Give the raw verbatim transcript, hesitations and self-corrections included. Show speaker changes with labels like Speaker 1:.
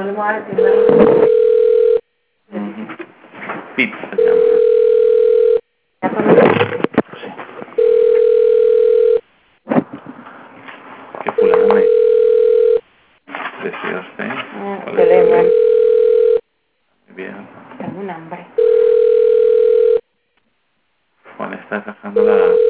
Speaker 1: no le voy a decir nada.
Speaker 2: Ujú. Pete se llama.
Speaker 1: Ya conocí.
Speaker 2: Sí. Que fulana me decía usted.
Speaker 1: Mm,
Speaker 2: ¿Cuál
Speaker 1: Yo
Speaker 2: es
Speaker 1: le
Speaker 2: su
Speaker 1: digo,
Speaker 2: nombre? Muy bien.
Speaker 1: tengo un hambre.
Speaker 2: Juan está cazando la